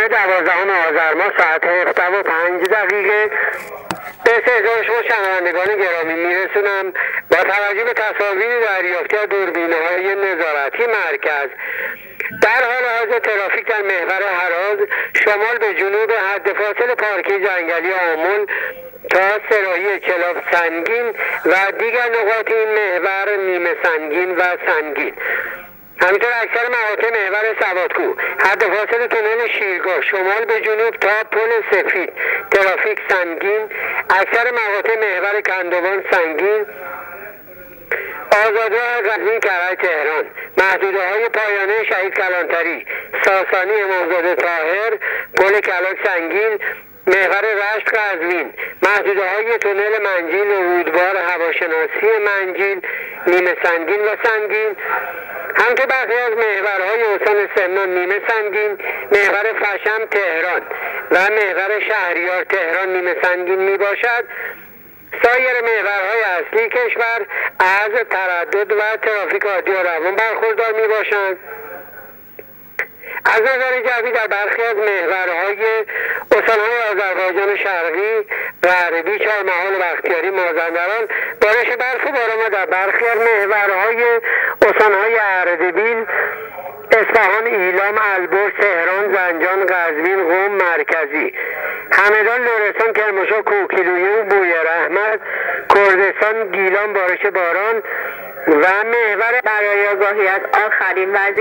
12 آذر ماه ساعت 7:05 به سه‌زار شما شنوندگان گرامی میرسونم. با توجه به تصاویر دریافتی از دوربین‌های نظارتی مرکز، در حال حاضر ترافیک در محور هراز شمال به جنوب حد فاصل پارکی جنگلی آمل تا سراحی کلاب سنگین و دیگر نقاط این محور نیمه سنگین و سنگین. همینطور اکثر مقاطع محور سوادکوه حد فاصل تونل شیرگاه شمال به جنوب تا پل سفید ترافیک سنگین. اکثر مقاطع محور کندوان سنگین. آزادراه قزوین کرج تهران، محدوده‌های پایانه شهید کلانتری، ساسانی امامزاده طاهر، پل کلاک سنگین، محور رشت قزوین، محدوده‌های تونل منجیل و رودوار هواشناسی منجیل نیمه سنگین و سنگین. همچنین برخی از محورهای استان سمنان نیمه سنگین، محور فشم تهران و محور شهریار تهران نیمه سنگین می باشد. سایر محورهای اصلی کشور از تردد و ترافیک عادی و روان برخوردار می باشند. از نظر جوی در برخی از محورهای استانهای آذربایجان شرقی، غربی، چهارمحال و بختیاری، مازندران بارش برف و باران و در برخی از محورهای استانهای اردبیل، اصفهان، ایلام، البرز، تهران، زنجان، قزوین، قم مرکزی، همدان، لرستان، کرمانشاه، کوهگیلویه، بوی رحمت، کردستان، گیلان بارش باران و محور برای آگاهی از آخرین وضعیت